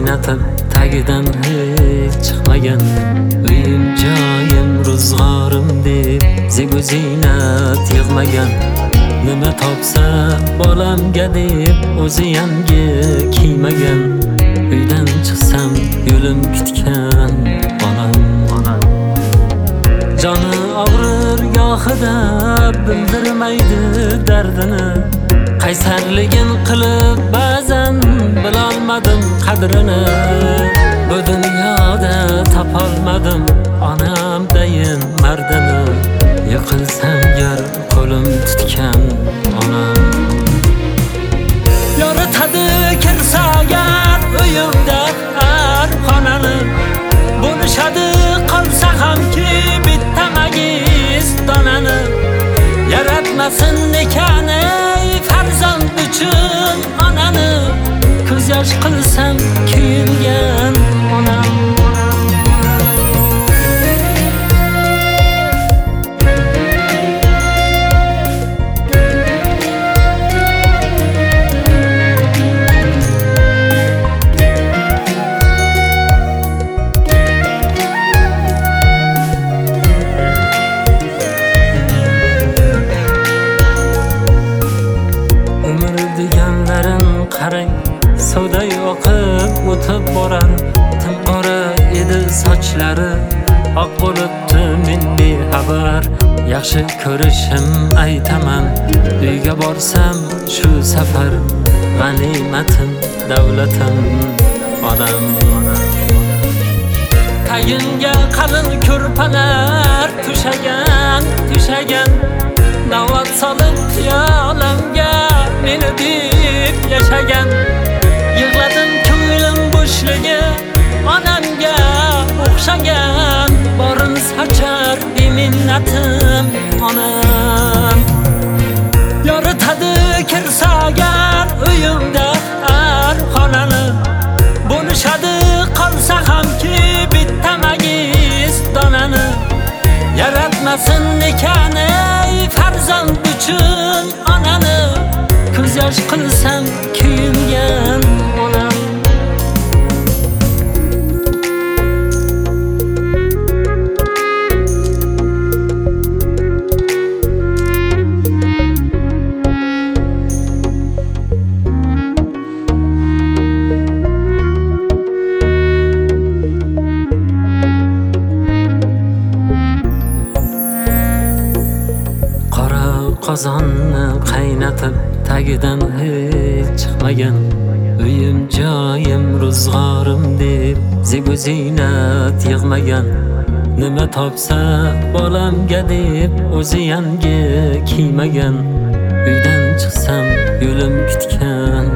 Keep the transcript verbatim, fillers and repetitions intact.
qaynatib tagidan hech chiqmagan, uyim joyim ro'zg'orim deb zegu ziynat yig'magan, nima topsa bolamga deb o'zi yangi kiymagan, uydan chiqsam yo'lim kutgan onam. Joni og'rir gohida bildirmaydi dardini, qaysarligin qilib ba'zan bilolmadim qadrini. Bu dunyoda topolmadim onamdayin mardini, yiqilsam gar qo'lim tutgan onam. Yoritadi kirsa agar uyimda har xonani, bo'lishadi qolsa hamki bitta magiz donani. Yaratmasin ekan ey farzand uchun onani, ko'z yosh qilsam kuyingan onam. Qarang, suvday oqib o'tib borar, timqora edi sochlari, oq bo'libdi men bexabar. Yaxshi ko'rishim aytaman, uyga borsam shu safar, g'animatim davlatim onam. Tayinga qalin ko'rpalar tushagan, tushagan, da'vat solib piyolamga meni deb yashagan. Yig'ladim ko'nglim bo'shligi onamga o'xshagan, borim sochar beminnatim onam. Yoritadi kirsa agar uyimda har xonani, bo'lishadi qolsa hamki bitta magiz donani. Yaratmasin ekan ey farzand uchun onani, ko'z yosh qilsam kuyingan onam. Qora qozonni qaynatib tagidan hech chiqmagan, uyim joyim ro'zg'orim deb zegu ziynat yig'magan, nima topsa bolamga deb o'zi yangi kiymagan, uydan chiqsam yo'lim kutgan